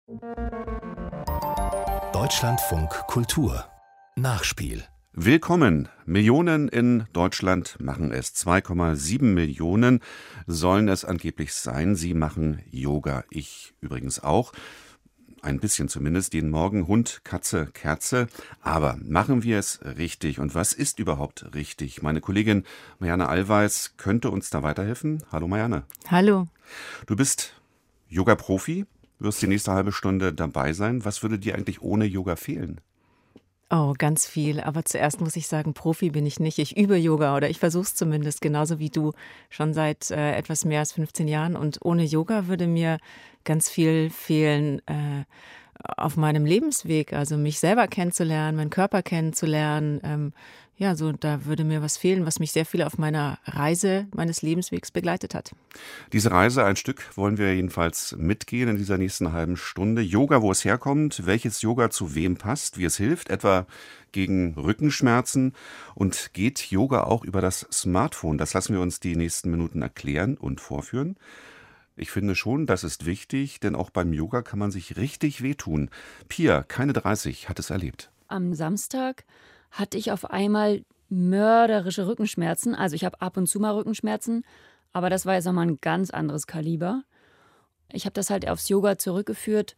Deutschlandfunk Kultur Nachspiel. Willkommen. Millionen in Deutschland machen es. 2,7 Millionen sollen es angeblich sein. Sie machen Yoga. Ich übrigens auch. Ein bisschen zumindest. Jeden Morgen Hund, Katze, Kerze. Aber machen wir es richtig? Und was ist überhaupt richtig? Meine Kollegin Marianne Allweis könnte uns da weiterhelfen. Hallo Marianne. Hallo. Du bist Yoga-Profi, wirst die nächste halbe Stunde dabei sein. Was würde dir eigentlich ohne Yoga fehlen? Oh, ganz viel. Aber zuerst muss ich sagen, Profi bin ich nicht. Ich übe Yoga oder ich versuche es zumindest, genauso wie du, schon seit etwas mehr als 15 Jahren. Und ohne Yoga würde mir ganz viel fehlen auf meinem Lebensweg. Also mich selber kennenzulernen, meinen Körper kennenzulernen. So da würde mir was fehlen, was mich sehr viel auf meiner Reise meines Lebenswegs begleitet hat. Diese Reise, ein Stück, wollen wir jedenfalls mitgehen in dieser nächsten halben Stunde. Yoga, wo es herkommt, welches Yoga zu wem passt, wie es hilft, etwa gegen Rückenschmerzen. Und geht Yoga auch über das Smartphone? Das lassen wir uns die nächsten Minuten erklären und vorführen. Ich finde schon, das ist wichtig, denn auch beim Yoga kann man sich richtig wehtun. Pia, keine 30, hat es erlebt. Am Samstag hatte ich auf einmal mörderische Rückenschmerzen. Also ich habe ab und zu mal Rückenschmerzen, aber das war jetzt nochmal ein ganz anderes Kaliber. Ich habe das halt aufs Yoga zurückgeführt,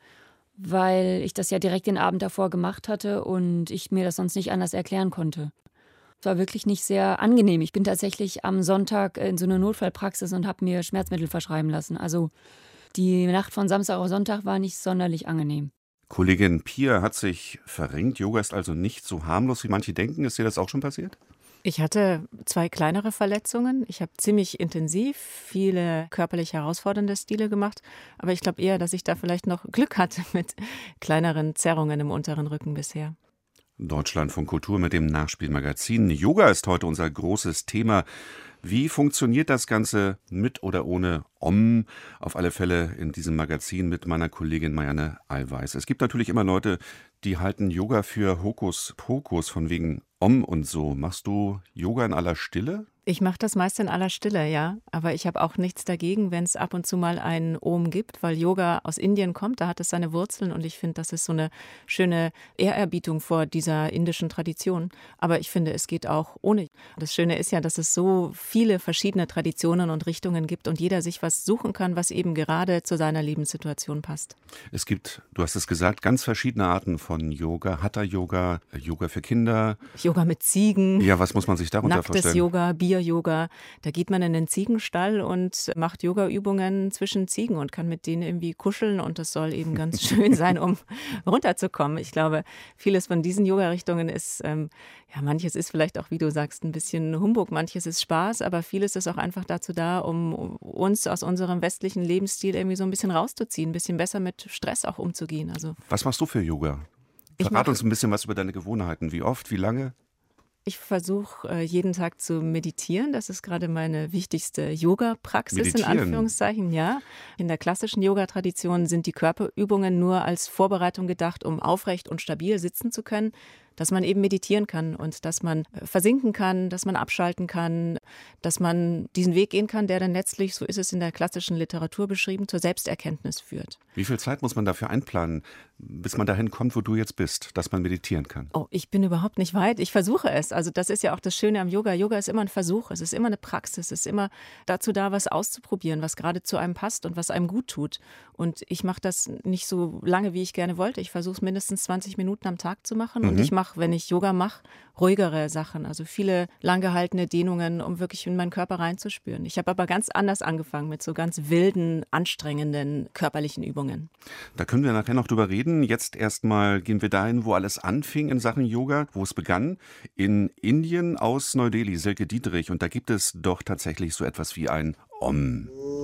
weil ich das ja direkt den Abend davor gemacht hatte und ich mir das sonst nicht anders erklären konnte. Es war wirklich nicht sehr angenehm. Ich bin tatsächlich am Sonntag in so eine Notfallpraxis und habe mir Schmerzmittel verschreiben lassen. Also die Nacht von Samstag auf Sonntag war nicht sonderlich angenehm. Kollegin Pia hat sich verrenkt. Yoga ist also nicht so harmlos, wie manche denken. Ist dir das auch schon passiert? Ich hatte 2 kleinere Verletzungen. Ich habe ziemlich intensiv viele körperlich herausfordernde Stile gemacht. Aber ich glaube eher, dass ich da vielleicht noch Glück hatte mit kleineren Zerrungen im unteren Rücken bisher. Deutschlandfunk Kultur mit dem Nachspielmagazin. Yoga ist heute unser großes Thema. Wie funktioniert das Ganze mit oder ohne Om? Auf alle Fälle in diesem Magazin mit meiner Kollegin Marianne Allweis. Es gibt natürlich immer Leute, die halten Yoga für Hokuspokus, von wegen Om und so. Machst du Yoga in aller Stille? Ich mache das meist in aller Stille, ja. Aber ich habe auch nichts dagegen, wenn es ab und zu mal einen Om gibt, weil Yoga aus Indien kommt, da hat es seine Wurzeln und ich finde, das ist so eine schöne Ehrerbietung vor dieser indischen Tradition. Aber ich finde, es geht auch ohne. Das Schöne ist ja, dass es so viele verschiedene Traditionen und Richtungen gibt und jeder sich was suchen kann, was eben gerade zu seiner Lebenssituation passt. Es gibt, du hast es gesagt, ganz verschiedene Arten von Yoga. Hatha-Yoga, Yoga für Kinder. Yoga mit Ziegen. Ja, was muss man sich darunter Nacktes vorstellen? Yoga, Bier-Yoga. Da geht man in den Ziegenstall und macht Yoga-Übungen zwischen Ziegen und kann mit denen irgendwie kuscheln und das soll eben ganz schön sein, um runterzukommen. Ich glaube, vieles von diesen Yoga-Richtungen ist, manches ist vielleicht auch, wie du sagst, ein bisschen Humbug, manches ist Spaß, aber vieles ist auch einfach dazu da, um uns aus unserem westlichen Lebensstil irgendwie so ein bisschen rauszuziehen, ein bisschen besser mit Stress auch umzugehen. Also, was machst du für Yoga? Verrat uns ein bisschen was über deine Gewohnheiten. Wie oft, wie lange? Ich versuche jeden Tag zu meditieren. Das ist gerade meine wichtigste Yoga-Praxis, in Anführungszeichen. Ja. In der klassischen Yoga-Tradition sind die Körperübungen nur als Vorbereitung gedacht, um aufrecht und stabil sitzen zu können. Dass man eben meditieren kann und dass man versinken kann, dass man abschalten kann, dass man diesen Weg gehen kann, der dann letztlich, so ist es in der klassischen Literatur beschrieben, zur Selbsterkenntnis führt. Wie viel Zeit muss man dafür einplanen, bis man dahin kommt, wo du jetzt bist, dass man meditieren kann? Oh, ich bin überhaupt nicht weit. Ich versuche es. Also das ist ja auch das Schöne am Yoga. Yoga ist immer ein Versuch. Es ist immer eine Praxis. Es ist immer dazu da, was auszuprobieren, was gerade zu einem passt und was einem gut tut. Und ich mache das nicht so lange, wie ich gerne wollte. Ich versuche es mindestens 20 Minuten am Tag zu machen. Und ich mache, wenn ich Yoga mache, ruhigere Sachen. Also viele langgehaltene Dehnungen, um wirklich in meinen Körper reinzuspüren. Ich habe aber ganz anders angefangen mit so ganz wilden, anstrengenden körperlichen Übungen. Da können wir nachher noch drüber reden. Jetzt erstmal gehen wir dahin, wo alles anfing in Sachen Yoga, wo es begann. In Indien aus Neu-Delhi, Silke Dietrich. Und da gibt es doch tatsächlich so etwas wie ein Om.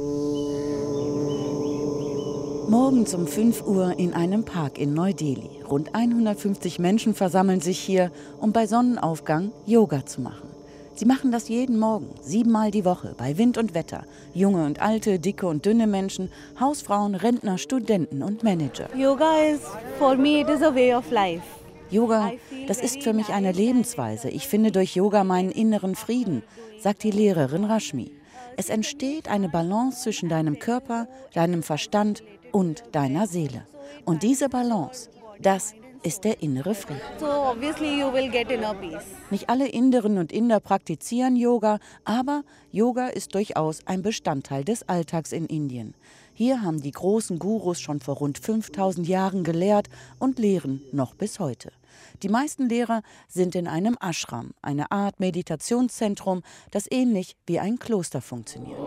Morgens um 5 Uhr in einem Park in Neu-Delhi. Rund 150 Menschen versammeln sich hier, um bei Sonnenaufgang Yoga zu machen. Sie machen das jeden Morgen, 7-mal die Woche, bei Wind und Wetter. Junge und alte, dicke und dünne Menschen, Hausfrauen, Rentner, Studenten und Manager. Yoga is, for me, it is a way of life. Yoga, das ist für mich eine Lebensweise. Ich finde durch Yoga meinen inneren Frieden, sagt die Lehrerin Rashmi. Es entsteht eine Balance zwischen deinem Körper, deinem Verstand und deiner Seele. Und diese Balance, das ist der innere Frieden. So obviously you will get inner peace. Nicht alle Inderinnen und Inder praktizieren Yoga, aber Yoga ist durchaus ein Bestandteil des Alltags in Indien. Hier haben die großen Gurus schon vor rund 5000 Jahren gelehrt und lehren noch bis heute. Die meisten Lehrer sind in einem Ashram, eine Art Meditationszentrum, das ähnlich wie ein Kloster funktioniert.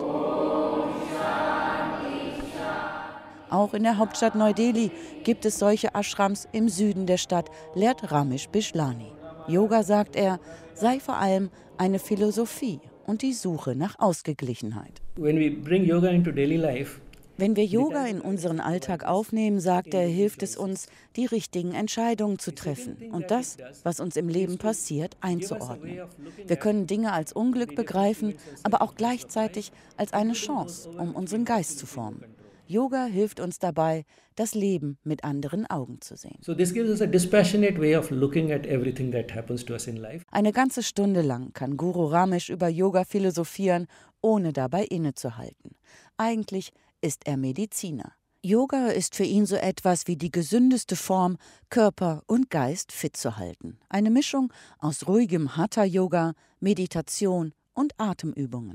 Auch in der Hauptstadt Neu-Delhi gibt es solche Ashrams im Süden der Stadt, lehrt Ramesh Bishlani. Yoga, sagt er, sei vor allem eine Philosophie und die Suche nach Ausgeglichenheit. Wenn wir Yoga in unseren Alltag aufnehmen, sagt er, hilft es uns, die richtigen Entscheidungen zu treffen und das, was uns im Leben passiert, einzuordnen. Wir können Dinge als Unglück begreifen, aber auch gleichzeitig als eine Chance, um unseren Geist zu formen. Yoga hilft uns dabei, das Leben mit anderen Augen zu sehen. Eine ganze Stunde lang kann Guru Ramesh über Yoga philosophieren, ohne dabei innezuhalten. Eigentlich ist er Mediziner. Yoga ist für ihn so etwas wie die gesündeste Form, Körper und Geist fit zu halten. Eine Mischung aus ruhigem Hatha-Yoga, Meditation und Atemübungen.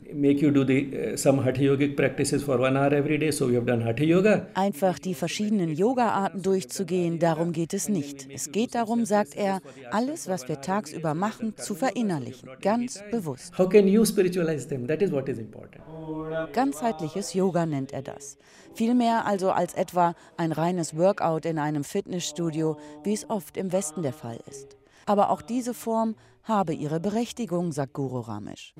Einfach die verschiedenen Yoga-Arten durchzugehen, darum geht es nicht. Es geht darum, sagt er, alles, was wir tagsüber machen, zu verinnerlichen, ganz bewusst. Ganzheitliches Yoga nennt er das. Viel mehr also als etwa ein reines Workout in einem Fitnessstudio, wie es oft im Westen der Fall ist. Aber auch diese Form habe ihre Berechtigung, sagt Guru Ramesh.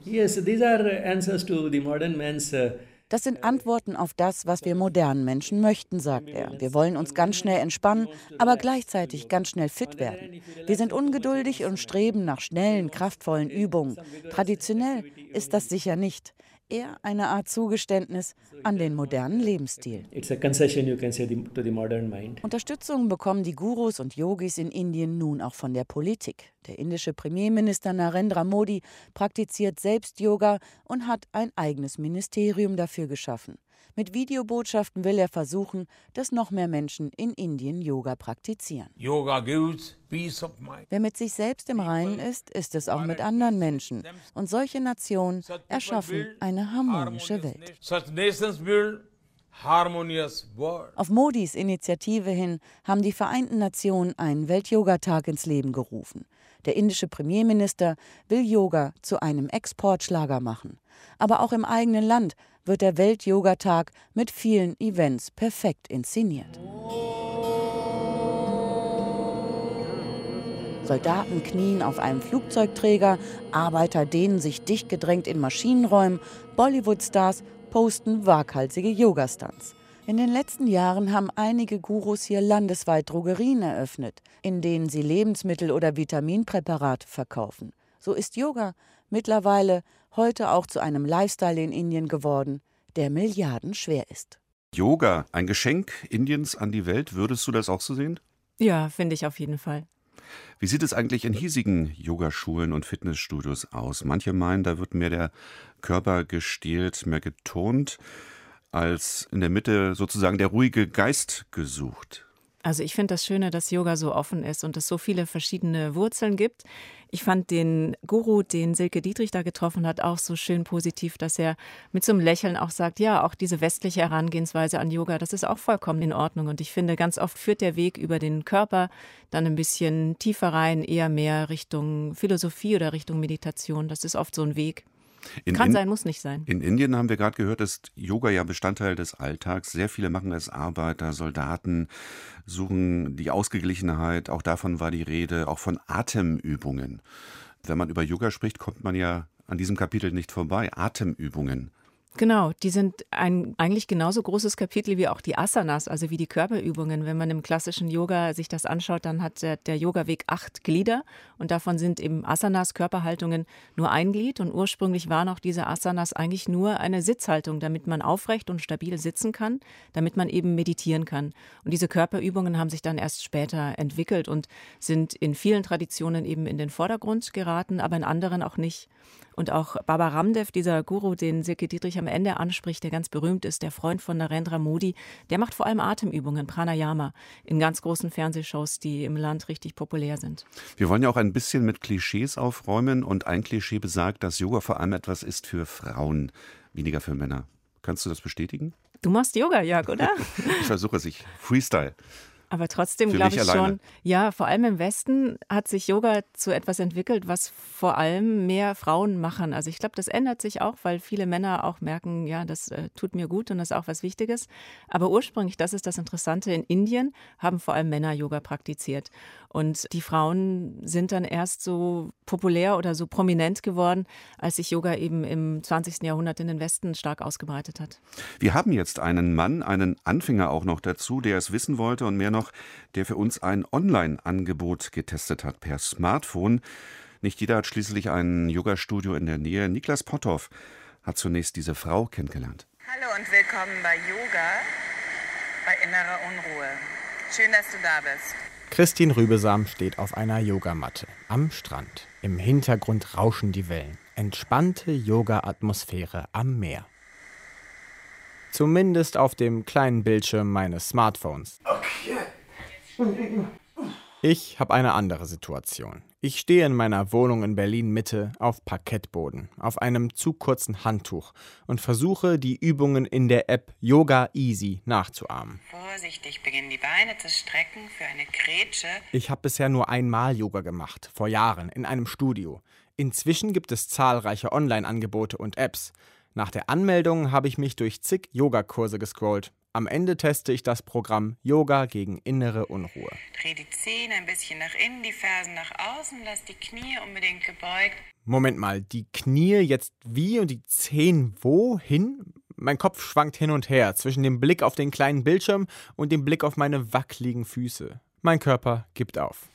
Das sind Antworten auf das, was wir modernen Menschen möchten, sagt er. Wir wollen uns ganz schnell entspannen, aber gleichzeitig ganz schnell fit werden. Wir sind ungeduldig und streben nach schnellen, kraftvollen Übungen. Traditionell ist das sicher nicht. Eher eine Art Zugeständnis an den modernen Lebensstil. Unterstützung bekommen die Gurus und Yogis in Indien nun auch von der Politik. Der indische Premierminister Narendra Modi praktiziert selbst Yoga und hat ein eigenes Ministerium dafür geschaffen. Mit Videobotschaften will er versuchen, dass noch mehr Menschen in Indien Yoga praktizieren. Yoga gives peace of mind. Wer mit sich selbst im Reinen ist, ist es auch mit anderen Menschen. Und solche Nationen erschaffen eine harmonische Welt. Such nations build harmonious world. Auf Modis Initiative hin haben die Vereinten Nationen einen Welt-Yoga-Tag ins Leben gerufen. Der indische Premierminister will Yoga zu einem Exportschlager machen. Aber auch im eigenen Land wird der Welt-Yoga-Tag mit vielen Events perfekt inszeniert. Soldaten knien auf einem Flugzeugträger, Arbeiter dehnen sich dicht gedrängt in Maschinenräumen, Bollywood-Stars posten waghalsige Yoga-Stunts. In den letzten Jahren haben einige Gurus hier landesweit Drogerien eröffnet, in denen sie Lebensmittel oder Vitaminpräparate verkaufen. So ist Yoga mittlerweile heute auch zu einem Lifestyle in Indien geworden, der milliardenschwer ist. Yoga, ein Geschenk Indiens an die Welt, würdest du das auch so sehen? Ja, finde ich auf jeden Fall. Wie sieht es eigentlich in hiesigen Yogaschulen und Fitnessstudios aus? Manche meinen, da wird mehr der Körper gestählt, mehr getont, als in der Mitte sozusagen der ruhige Geist gesucht. Also ich finde das Schöne, dass Yoga so offen ist und es so viele verschiedene Wurzeln gibt. Ich fand den Guru, den Silke Dietrich da getroffen hat, auch so schön positiv, dass er mit so einem Lächeln auch sagt, ja, auch diese westliche Herangehensweise an Yoga, das ist auch vollkommen in Ordnung. Und ich finde, ganz oft führt der Weg über den Körper dann ein bisschen tiefer rein, eher mehr Richtung Philosophie oder Richtung Meditation. Das ist oft so ein Weg. Kann sein, muss nicht sein. In Indien haben wir gerade gehört, ist Yoga ja Bestandteil des Alltags. Sehr viele machen es, Arbeiter, Soldaten, suchen die Ausgeglichenheit. Auch davon war die Rede, auch von Atemübungen. Wenn man über Yoga spricht, kommt man ja an diesem Kapitel nicht vorbei. Atemübungen. Genau, die sind ein eigentlich genauso großes Kapitel wie auch die Asanas, also wie die Körperübungen. Wenn man im klassischen Yoga sich das anschaut, dann hat der Yoga-Weg 8 Glieder und davon sind eben Asanas, Körperhaltungen, nur ein Glied. Und ursprünglich waren auch diese Asanas eigentlich nur eine Sitzhaltung, damit man aufrecht und stabil sitzen kann, damit man eben meditieren kann. Und diese Körperübungen haben sich dann erst später entwickelt und sind in vielen Traditionen eben in den Vordergrund geraten, aber in anderen auch nicht. Und auch Baba Ramdev, dieser Guru, den Silke Dietrich am am Ende anspricht, der ganz berühmt ist, der Freund von Narendra Modi, der macht vor allem Atemübungen, Pranayama, in ganz großen Fernsehshows, die im Land richtig populär sind. Wir wollen ja auch ein bisschen mit Klischees aufräumen und ein Klischee besagt, dass Yoga vor allem etwas ist für Frauen, weniger für Männer. Kannst du das bestätigen? Du machst Yoga, Jörg, oder? Ich versuche es, Freestyle. Aber trotzdem Für glaube mich ich alleine. schon, ja, vor allem im Westen hat sich Yoga zu etwas entwickelt, was vor allem mehr Frauen machen. Also ich glaube, das ändert sich auch, weil viele Männer auch merken, ja, das tut mir gut und das ist auch was Wichtiges. Aber ursprünglich, das ist das Interessante, in Indien haben vor allem Männer Yoga praktiziert. Und die Frauen sind dann erst so populär oder so prominent geworden, als sich Yoga eben im 20. Jahrhundert in den Westen stark ausgebreitet hat. Wir haben jetzt einen Mann, einen Anfänger auch noch dazu, der es wissen wollte und mehr noch, der für uns ein Online-Angebot getestet hat per Smartphone. Nicht jeder hat schließlich ein Yoga-Studio in der Nähe. Niklas Potthoff hat zunächst diese Frau kennengelernt. Hallo und willkommen bei Yoga bei innerer Unruhe. Schön, dass du da bist. Christine Rübesam steht auf einer Yogamatte am Strand. Im Hintergrund rauschen die Wellen. Entspannte Yoga-Atmosphäre am Meer. Zumindest auf dem kleinen Bildschirm meines Smartphones. Ich habe eine andere Situation. Ich stehe in meiner Wohnung in Berlin-Mitte auf Parkettboden, auf einem zu kurzen Handtuch und versuche, die Übungen in der App Yoga Easy nachzuahmen. Vorsichtig beginnen die Beine zu strecken für eine Grätsche. Ich habe bisher nur einmal Yoga gemacht, vor Jahren, in einem Studio. Inzwischen gibt es zahlreiche Online-Angebote und Apps. Nach der Anmeldung habe ich mich durch zig Yogakurse gescrollt. Am Ende teste ich das Programm Yoga gegen innere Unruhe. Dreh die Zähne ein bisschen nach innen, die Fersen nach außen, lass die Knie unbedingt gebeugt. Moment mal, die Knie jetzt wie und die Zehen wohin? Mein Kopf schwankt hin und her zwischen dem Blick auf den kleinen Bildschirm und dem Blick auf meine wackeligen Füße. Mein Körper gibt auf.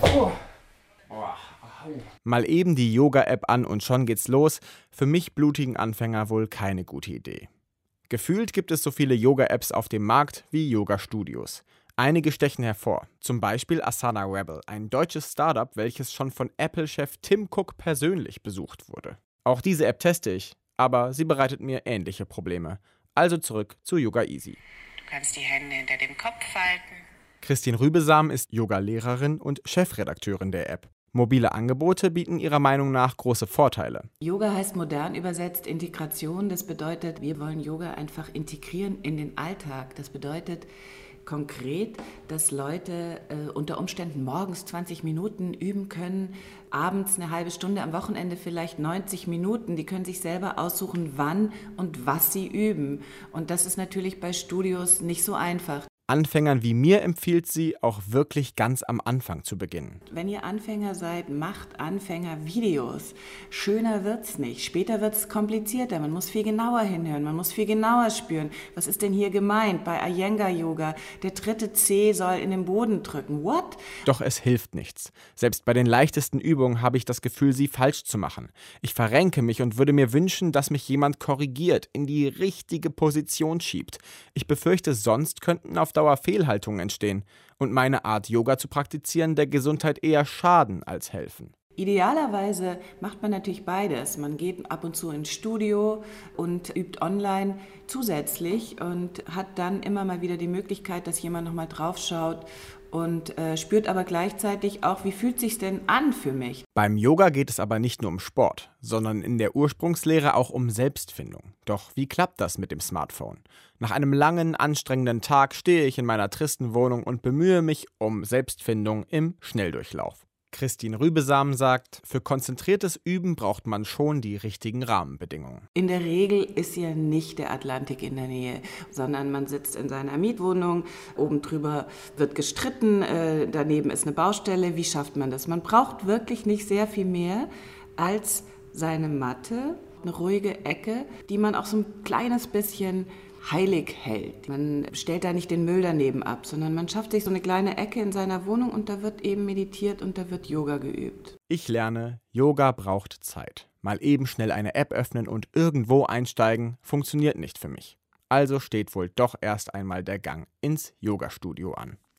Mal eben die Yoga-App an und schon geht's los. Für mich blutigen Anfänger wohl keine gute Idee. Gefühlt gibt es so viele Yoga-Apps auf dem Markt wie Yoga-Studios. Einige stechen hervor, zum Beispiel Asana Rebel, ein deutsches Startup, welches schon von Apple-Chef Tim Cook persönlich besucht wurde. Auch diese App teste ich, aber sie bereitet mir ähnliche Probleme. Also zurück zu Yoga Easy. Du kannst die Hände hinter dem Kopf falten. Christine Rübesam ist Yoga-Lehrerin und Chefredakteurin der App. Mobile Angebote bieten ihrer Meinung nach große Vorteile. Yoga heißt modern übersetzt Integration. Das bedeutet, wir wollen Yoga einfach integrieren in den Alltag. Das bedeutet konkret, dass Leute unter Umständen morgens 20 Minuten üben können, abends eine halbe Stunde, am Wochenende vielleicht 90 Minuten. Die können sich selber aussuchen, wann und was sie üben. Und das ist natürlich bei Studios nicht so einfach. Anfängern wie mir empfiehlt sie, auch wirklich ganz am Anfang zu beginnen. Wenn ihr Anfänger seid, macht Anfängervideos. Schöner wird's nicht. Später wird's komplizierter. Man muss viel genauer hinhören, man muss viel genauer spüren. Was ist denn hier gemeint bei Iyengar-Yoga? Der dritte Zeh soll in den Boden drücken. What? Doch es hilft nichts. Selbst bei den leichtesten Übungen habe ich das Gefühl, sie falsch zu machen. Ich verrenke mich und würde mir wünschen, dass mich jemand korrigiert, in die richtige Position schiebt. Ich befürchte, sonst könnten auf Dauer Fehlhaltungen entstehen und meine Art, Yoga zu praktizieren, der Gesundheit eher schaden als helfen. Idealerweise macht man natürlich beides. Man geht ab und zu ins Studio und übt online zusätzlich und hat dann immer mal wieder die Möglichkeit, dass jemand nochmal drauf schaut und spürt aber gleichzeitig auch, wie fühlt es sich denn an für mich. Beim Yoga geht es aber nicht nur um Sport, sondern in der Ursprungslehre auch um Selbstfindung. Doch wie klappt das mit dem Smartphone? Nach einem langen, anstrengenden Tag stehe ich in meiner tristen Wohnung und bemühe mich um Selbstfindung im Schnelldurchlauf. Christine Rübesam sagt, für konzentriertes Üben braucht man schon die richtigen Rahmenbedingungen. In der Regel ist ja nicht der Atlantik in der Nähe, sondern man sitzt in seiner Mietwohnung, oben drüber wird gestritten, daneben ist eine Baustelle. Wie schafft man das? Man braucht wirklich nicht sehr viel mehr als seine Matte, eine ruhige Ecke, die man auch so ein kleines bisschen heilig hält. Man stellt da nicht den Müll daneben ab, sondern man schafft sich so eine kleine Ecke in seiner Wohnung und da wird eben meditiert und da wird Yoga geübt. Ich lerne, Yoga braucht Zeit. Mal eben schnell eine App öffnen und irgendwo einsteigen, funktioniert nicht für mich. Also steht wohl doch erst einmal der Gang ins Yogastudio an.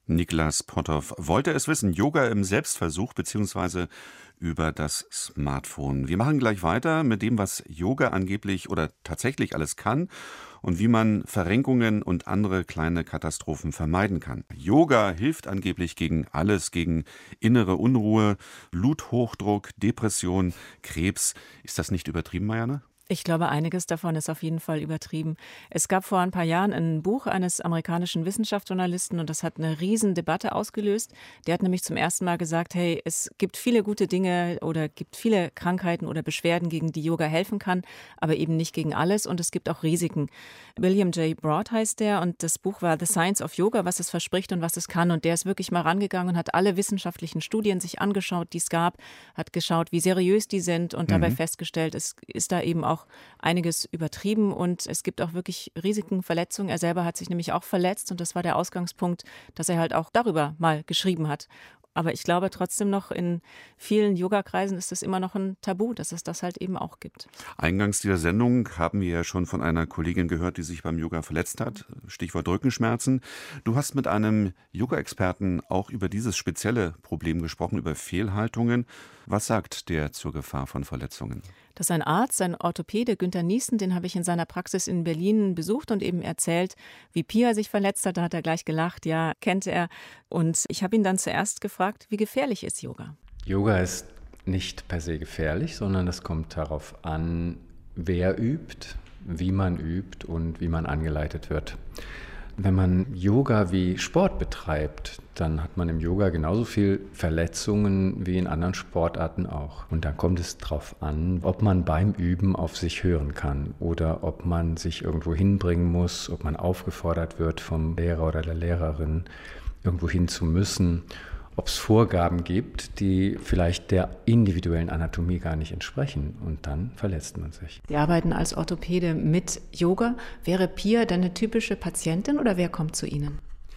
Niklas Potthoff wollte es wissen. Yoga im Selbstversuch bzw. über das Smartphone. Wir machen gleich weiter mit dem, was Yoga angeblich oder tatsächlich alles kann und wie man Verrenkungen und andere kleine Katastrophen vermeiden kann. Yoga hilft angeblich gegen alles, gegen innere Unruhe, Bluthochdruck, Depression, Krebs. Ist das nicht übertrieben, Marianne? Ich glaube, einiges davon ist auf jeden Fall übertrieben. Es gab vor ein paar Jahren ein Buch eines amerikanischen Wissenschaftsjournalisten und das hat eine riesen Debatte ausgelöst. Der hat nämlich zum ersten Mal gesagt, hey, es gibt viele gute Dinge oder gibt viele Krankheiten oder Beschwerden, gegen die Yoga helfen kann, aber eben nicht gegen alles und es gibt auch Risiken. William J. Broad heißt der und das Buch war The Science of Yoga, was es verspricht und was es kann. Und der ist wirklich mal rangegangen und hat alle wissenschaftlichen Studien sich angeschaut, die es gab, hat geschaut, wie seriös die sind und dabei festgestellt, es ist da eben auch einiges übertrieben und es gibt auch wirklich Risiken, Verletzungen. Er selber hat sich nämlich auch verletzt und das war der Ausgangspunkt, dass er halt auch darüber mal geschrieben hat. Aber ich glaube trotzdem noch, in vielen Yoga-Kreisen ist es immer noch ein Tabu, dass es das halt eben auch gibt. Eingangs dieser Sendung haben wir ja schon von einer Kollegin gehört, die sich beim Yoga verletzt hat. Stichwort Rückenschmerzen. Du hast mit einem Yoga-Experten auch über dieses spezielle Problem gesprochen, über Fehlhaltungen. Was sagt der zur Gefahr von Verletzungen? Das ist ein Arzt, ein Orthopäde, Günther Nießen, den habe ich in seiner Praxis in Berlin besucht und eben erzählt, wie Pia sich verletzt hat. Da hat er gleich gelacht, ja, kennt er. Und ich habe ihn dann zuerst gefragt, wie gefährlich ist Yoga? Yoga ist nicht per se gefährlich, sondern es kommt darauf an, wer übt, wie man übt und wie man angeleitet wird. Wenn man Yoga wie Sport betreibt, dann hat man im Yoga genauso viel Verletzungen wie in anderen Sportarten auch. Und dann kommt es darauf an, ob man beim Üben auf sich hören kann oder ob man sich irgendwo hinbringen muss, ob man aufgefordert wird vom Lehrer oder der Lehrerin, irgendwo hin zu müssen. Ob es Vorgaben gibt, die vielleicht der individuellen Anatomie gar nicht entsprechen. Und dann verletzt man sich. Sie arbeiten als Orthopäde mit Yoga. Wäre Pia denn eine typische Patientin oder wer kommt zu Ihnen?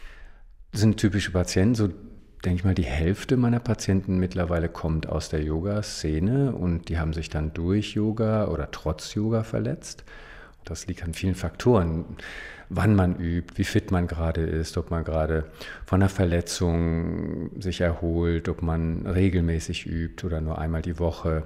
Das sind typische Patienten. So denke ich mal, die Hälfte meiner Patienten mittlerweile kommt aus der Yoga-Szene und die haben sich dann durch Yoga oder trotz Yoga verletzt. Das liegt an vielen Faktoren. Wann man übt, wie fit man gerade ist, ob man gerade von einer Verletzung sich erholt, ob man regelmäßig übt oder nur einmal die Woche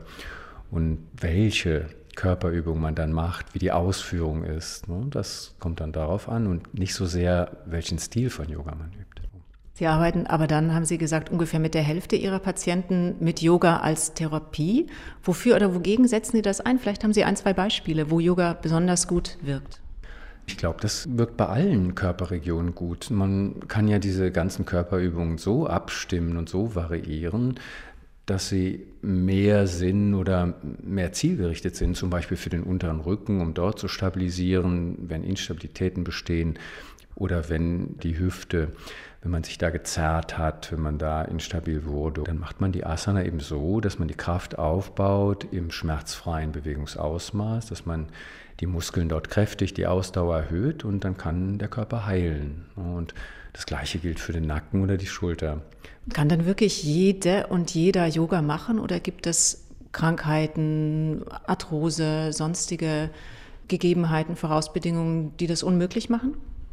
und welche Körperübung man dann macht, wie die Ausführung ist. Das kommt dann darauf an und nicht so sehr, welchen Stil von Yoga man übt. Sie arbeiten aber dann, haben Sie gesagt, ungefähr mit der Hälfte Ihrer Patienten mit Yoga als Therapie. Wofür oder wogegen setzen Sie das ein? Vielleicht haben Sie 1, 2 Beispiele, wo Yoga besonders gut wirkt. Ich glaube, das wirkt bei allen Körperregionen gut. Man kann ja diese ganzen Körperübungen so abstimmen und so variieren, dass sie mehr Sinn oder mehr zielgerichtet sind, zum Beispiel für den unteren Rücken, um dort zu stabilisieren, wenn Instabilitäten bestehen oder wenn die Hüfte, wenn man sich da gezerrt hat, wenn man da instabil wurde, dann macht man die Asana eben so, dass man die Kraft aufbaut im schmerzfreien Bewegungsausmaß, dass man die Muskeln dort kräftig, die Ausdauer erhöht und dann kann der Körper heilen. Und das Gleiche gilt für den Nacken oder die Schulter. Kann dann wirklich jede und jeder Yoga machen oder gibt es Krankheiten, Arthrose, sonstige Gegebenheiten, Vorausbedingungen, die das unmöglich machen?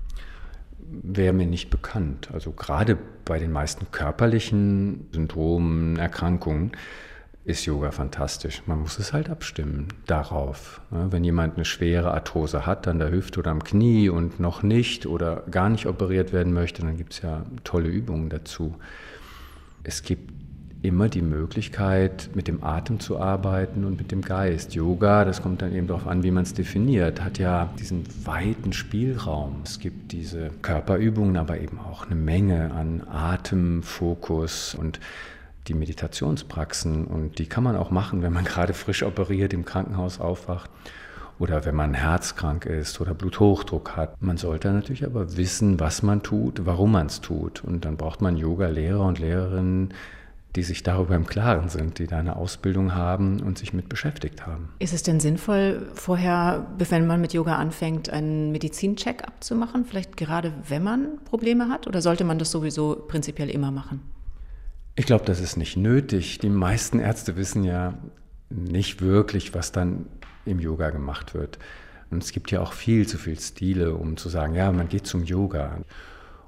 Wäre mir nicht bekannt. Also gerade bei den meisten körperlichen Symptomen, Erkrankungen ist Yoga fantastisch. Man muss es halt abstimmen darauf. Wenn jemand eine schwere Arthrose hat an der Hüfte oder am Knie und noch nicht oder gar nicht operiert werden möchte, dann gibt es ja tolle Übungen dazu. Es gibt immer die Möglichkeit, mit dem Atem zu arbeiten und mit dem Geist. Yoga, das kommt dann eben darauf an, wie man es definiert, hat ja diesen weiten Spielraum. Es gibt diese Körperübungen, aber eben auch eine Menge an Atemfokus und die Meditationspraxen. Und die kann man auch machen, wenn man gerade frisch operiert im Krankenhaus aufwacht oder wenn man herzkrank ist oder Bluthochdruck hat. Man sollte natürlich aber wissen, was man tut, warum man es tut. Und dann braucht man Yoga-Lehrer und Lehrerinnen, die sich darüber im Klaren sind, die da eine Ausbildung haben und sich mit beschäftigt haben. Ist es denn sinnvoll, vorher, wenn man mit Yoga anfängt, einen Medizin-Check-up zu machen? Vielleicht gerade, wenn man Probleme hat? Oder sollte man das sowieso prinzipiell immer machen? Ich glaube, das ist nicht nötig. Die meisten Ärzte wissen ja nicht wirklich, was dann im Yoga gemacht wird. Und es gibt ja auch viel zu viele Stile, um zu sagen, ja, man geht zum Yoga.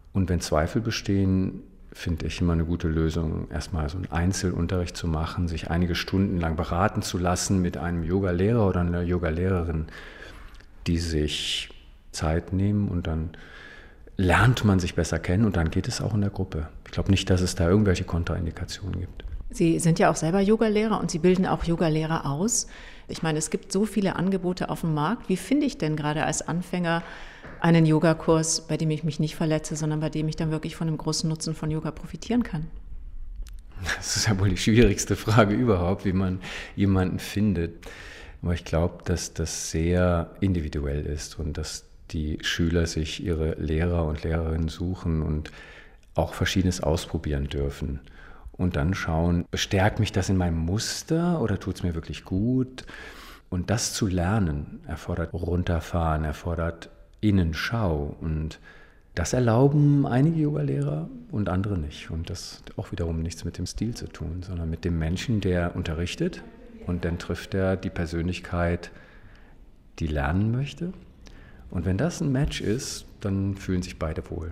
Und wenn Zweifel bestehen, finde ich immer eine gute Lösung, erstmal so einen Einzelunterricht zu machen, sich einige Stunden lang beraten zu lassen mit einem Yogalehrer oder einer Yogalehrerin, die sich Zeit nehmen, und dann lernt man sich besser kennen und dann geht es auch in der Gruppe. Ich glaube nicht, dass es da irgendwelche Kontraindikationen gibt. Sie sind ja auch selber Yogalehrer und Sie bilden auch Yogalehrer aus. Ich meine, es gibt so viele Angebote auf dem Markt. Wie finde ich denn gerade als Anfänger einen Yogakurs, bei dem ich mich nicht verletze, sondern bei dem ich dann wirklich von dem großen Nutzen von Yoga profitieren kann? Das ist ja wohl die schwierigste Frage überhaupt, wie man jemanden findet. Aber ich glaube, dass das sehr individuell ist und dass die Schüler sich ihre Lehrer und Lehrerinnen suchen und auch Verschiedenes ausprobieren dürfen. Und dann schauen, bestärkt mich das in meinem Muster oder tut es mir wirklich gut? Und das zu lernen erfordert Runterfahren, erfordert Innenschau. Und das erlauben einige Yogalehrer und andere nicht. Und das hat auch wiederum nichts mit dem Stil zu tun, sondern mit dem Menschen, der unterrichtet. Und dann trifft er die Persönlichkeit, die lernen möchte. Und wenn das ein Match ist, dann fühlen sich beide wohl.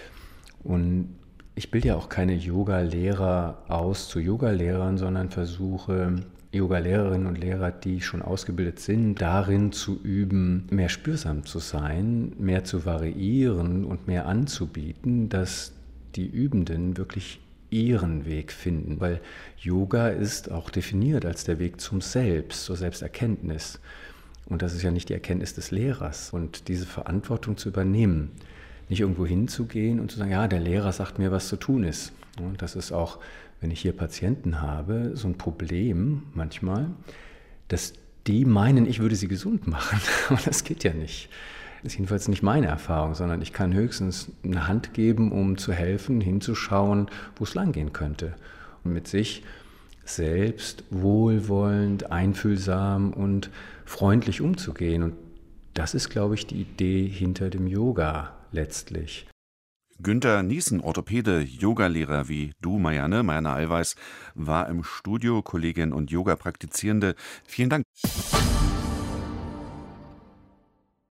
Und ich bilde ja auch keine Yoga-Lehrer aus zu Yogalehrern, sondern versuche, Yoga-Lehrerinnen und Lehrer, die schon ausgebildet sind, darin zu üben, mehr spürsam zu sein, mehr zu variieren und mehr anzubieten, dass die Übenden wirklich ihren Weg finden. Weil Yoga ist auch definiert als der Weg zum Selbst, zur Selbsterkenntnis. Und das ist ja nicht die Erkenntnis des Lehrers. Und diese Verantwortung zu übernehmen, nicht irgendwo hinzugehen und zu sagen, ja, der Lehrer sagt mir, was zu tun ist. Und das ist auch, wenn ich hier Patienten habe, so ein Problem manchmal, dass die meinen, ich würde sie gesund machen. Aber das geht ja nicht. Das ist jedenfalls nicht meine Erfahrung, sondern ich kann höchstens eine Hand geben, um zu helfen, hinzuschauen, wo es langgehen könnte. Und mit sich selbst wohlwollend, einfühlsam und freundlich umzugehen. Und das ist, glaube ich, die Idee hinter dem Yoga letztlich. Günther Niesen, Orthopäde, Yogalehrer wie du, Marianne Allweis, war im Studio, Kollegin und Yoga-Praktizierende. Vielen Dank.